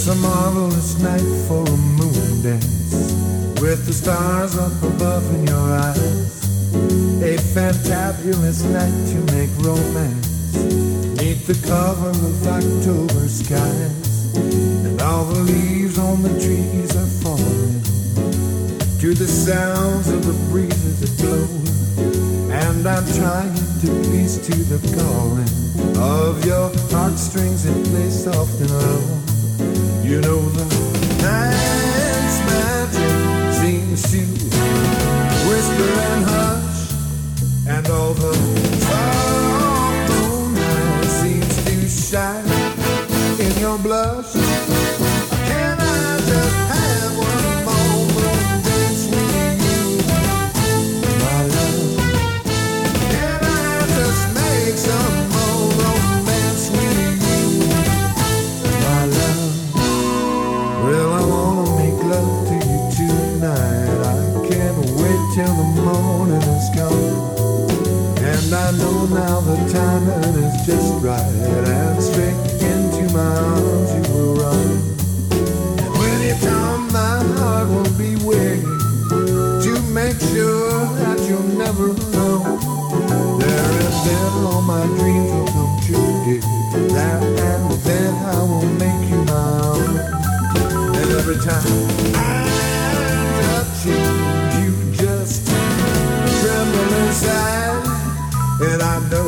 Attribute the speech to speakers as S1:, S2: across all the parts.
S1: It's a marvelous night for a moon dance, with the stars up above in your eyes. A fantabulous night to make romance, neath the cover of October skies. And all the leaves on the trees are falling to the sounds of the breezes that blow. And I'm trying to please to the calling of your heartstrings that play soft and low. You know the night's magic seems to whisper and hush, and all the soft moonlight seems to shine in your blush. Can I just have one moment dance with you, my love? Can I just make some more romance with you, my love? Well, I wanna make love to you tonight. I can't wait till the morning is gone. And I know now the timing is just right, and straight into my arms you will run. And when you come, my heart will be waiting to make sure that you're never alone. There and then all my dreams will come true, dear. That and then I will make you my own. And every time I touch you, you just tremble inside. And I know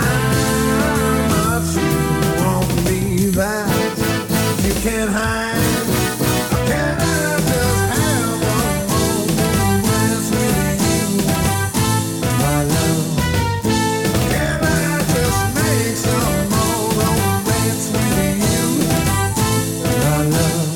S1: how much you want me that you can't hide. Can I just have one more dance with you, my love? Can I just make some more romance with you, my love?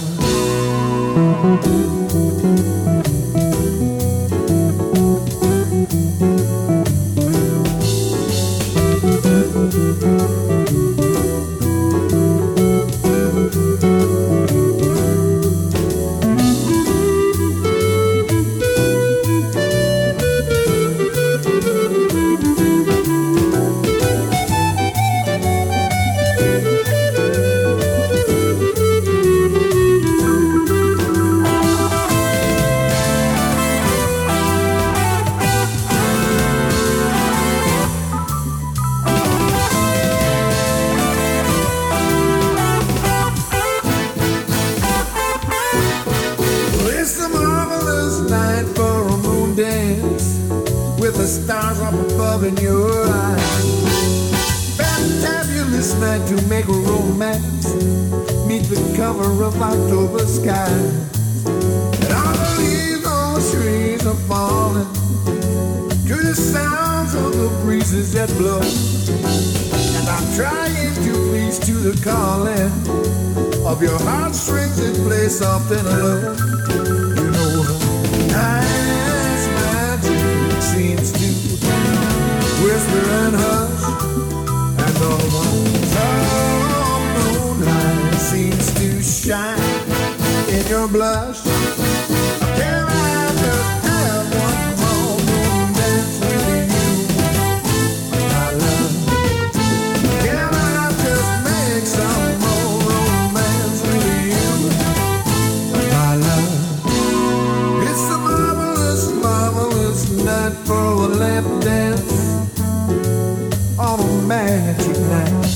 S1: With the stars up above in your eyes. Fantabulous night to make romance, meet the cover of October skies. And all the leaves on the trees are falling to the sounds of the breezes that blow. And I'm trying to please to the calling of your heartstrings that play soft and low. You know the night's magic seems to whisper and hush, and all the soft moonlight seems to shine in your blush. Can I just have one more dance with you, my love? Can I just make some more romance with you, my love? It's a marvelous, marvelous night for a lap dance on a magic night.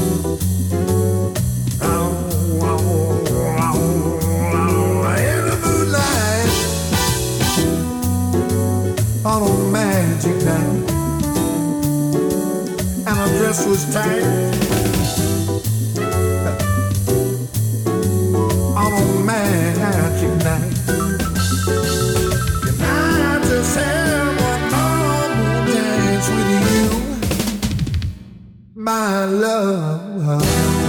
S1: In the moonlight on a magic night, and her dress was tight on a magic night. Can I just have one more dance with you, my love?